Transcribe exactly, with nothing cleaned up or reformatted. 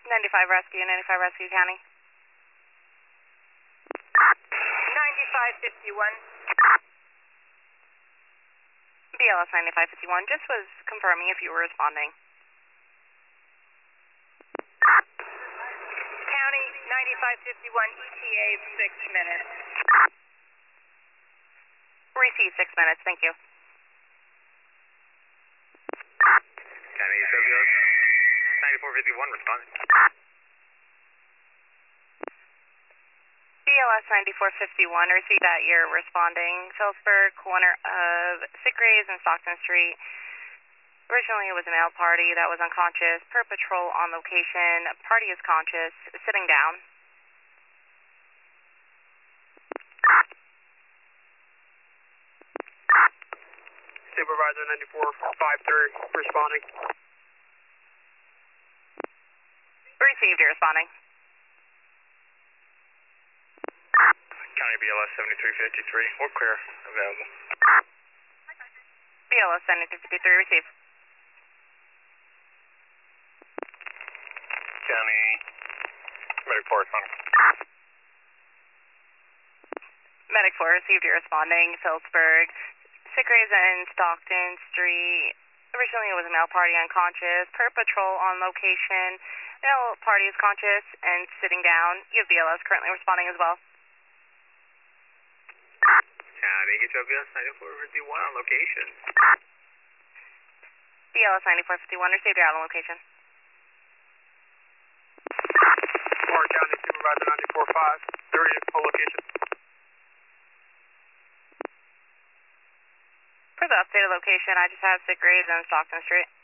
ninety-five Rescue, ninety-five Rescue County. ninety-five fifty-one. B L S ninety-five fifty-one, just was confirming if you were responding. County ninety-five fifty-one, E T A six minutes. Receive six minutes, thank you. County S O B S ninety-four fifty-one, responding. B L S ninety-four fifty-one, receive that you're responding. Phillipsburg, corner of Sick Graves and Stockton Street. Originally it was a male party that was unconscious. Per patrol on location. Party is conscious, sitting down. Supervisor ninety-four fifty-three, responding. Received, you're responding. County B L S seventy-three fifty-three, we're clear, available. B L S seventy-three fifty-three, received. County Medic four, responding. Medic four, received, you're responding. Phillipsburg, Sick Graves and Stockton Street. Originally it was a male party unconscious. Per patrol on location. Male party is conscious and sitting down. You have B L S currently responding as well. County H O B S ninety-four fifty-one on location. B L S ninety-four fifty-one, received, you're out on location. Warren County Supervisor ninety-four fifty-three, on location. For the updated location, I just have Sick Graves and Stockton Street.